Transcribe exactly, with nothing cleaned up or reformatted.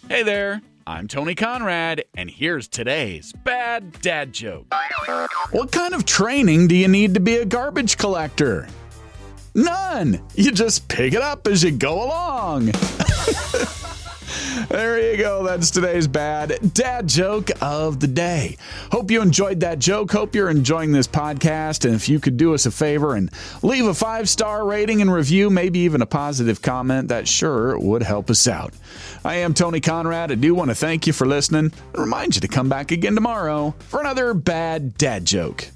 Hey there, I'm Tony Conrad, and here's today's bad dad joke. What kind of training do you need to be a garbage collector? None. You just pick it up as you go along. There you go. That's today's bad dad joke of the day. Hope you enjoyed that joke. Hope you're enjoying this podcast. And if you could do us a favor and leave a five-star rating and review, maybe even a positive comment, that sure would help us out. I am Tony Conrad. I do want to thank you for listening and remind you to come back again tomorrow for another bad dad joke.